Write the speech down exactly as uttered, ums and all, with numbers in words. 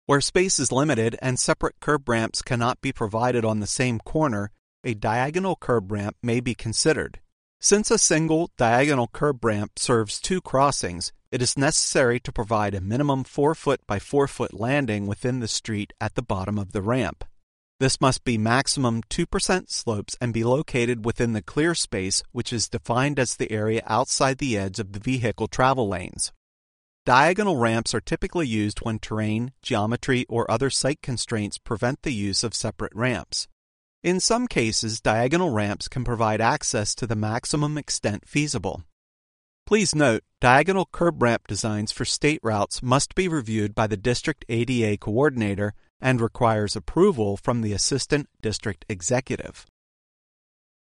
Where space is limited and separate curb ramps cannot be provided on the same corner, a diagonal curb ramp may be considered. Since a single diagonal curb ramp serves two crossings, it is necessary to provide a minimum four foot by four foot landing within the street at the bottom of the ramp. This must be maximum two percent slopes and be located within the clear space, which is defined as the area outside the edge of the vehicle travel lanes. Diagonal ramps are typically used when terrain, geometry, or other site constraints prevent the use of separate ramps. In some cases, diagonal ramps can provide access to the maximum extent feasible. Please note, diagonal curb ramp designs for state routes must be reviewed by the district A D A coordinator and requires approval from the assistant district executive.